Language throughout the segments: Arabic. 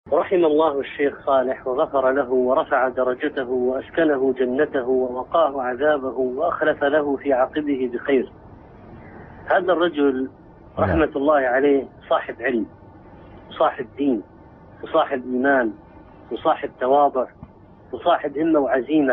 رحم الله الشيخ صالح وغفر له ورفع درجته وأسكنه جنته ووقاه عذابه وأخلف له في عقبه بخير. هذا الرجل رحمة الله عليه صاحب علم وصاحب دين وصاحب إيمان وصاحب تواضع وصاحب همة وعزيمة.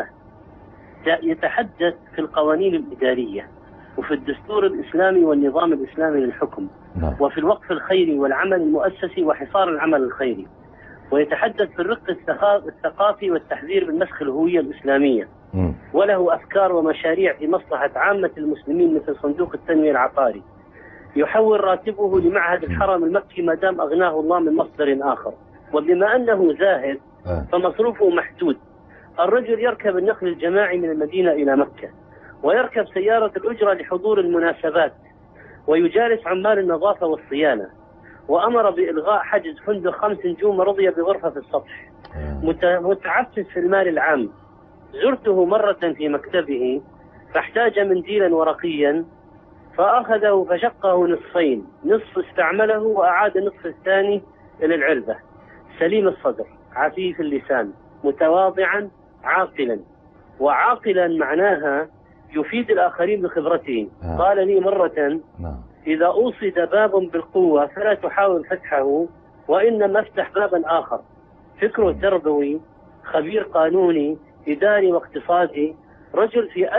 يتحدث في القوانين الإدارية وفي الدستور الإسلامي والنظام الإسلامي للحكم وفي الوقف الخيري والعمل المؤسسي وحصار العمل الخيري، ويتحدث في الرق الثقافي والتحذير من مسخ الهوية الإسلامية، وله أفكار ومشاريع في مصلحة عامة المسلمين مثل صندوق التنمية العقاري. يحول راتبه لمعهد الحرم المكي ما دام أغناه الله من مصدر آخر، وبما أنه زاهد فمصروفه محدود. الرجل يركب النقل الجماعي من المدينة إلى مكة، ويركب سيارة الأجرة لحضور المناسبات، ويجالس عمال النظافة والصيانة، وأمر بإلغاء حجز فندق 5 نجوم رضي بغرفة في السطح. متعفف في المال العام. زرته مرة في مكتبه فاحتاج منديلا ورقيا فأخذه فشقه نصفين، نصف استعمله وأعاد النصف الثاني إلى العلبة. سليم الصدر، عفيف اللسان، متواضعا، عاقلا. وعاقلا معناها يفيد الآخرين بخبرته. قال لي مرة: إذا أوصد باب بالقوة فلا تحاول فتحه، وإنما افتح بابا آخر. فكره تربوي، خبير قانوني، إداري واقتصادي. رجل في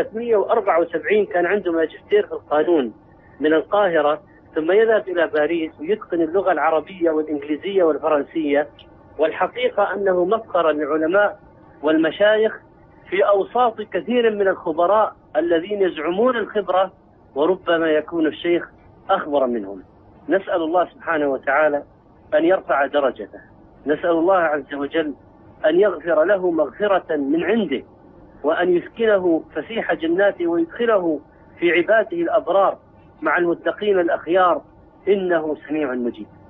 1374 كان عنده ماجستير في القانون من القاهرة، ثم يذهب إلى باريس ويتقن اللغة العربية والإنجليزية والفرنسية. والحقيقة أنه مفخر للعلماء والمشايخ في أوساط كثير من الخبراء الذين يزعمون الخبرة، وربما يكون الشيخ أخبر منهم. نسأل الله سبحانه وتعالى أن يرفع درجته، نسأل الله عز وجل أن يغفر له مغفرة من عنده، وأن يسكنه فسيح جناته ويدخله في عباده الأبرار مع المتقين الأخيار، إنه سميع مجيب.